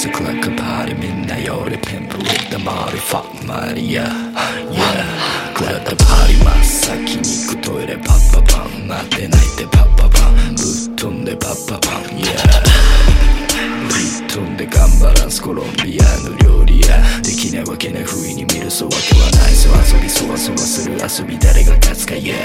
music like a party みんなよりピンプ with the motherfucking money yeah食らったパリ真っ先に行くトイレパッパパン待ってないってパッパパンぶっ飛んでパッパパン yeah ぶっ飛んでガンバランスコロンビアの料理やできないわけない不意に見るそうわけはないそう遊びそわそわする遊び誰が勝つか yeah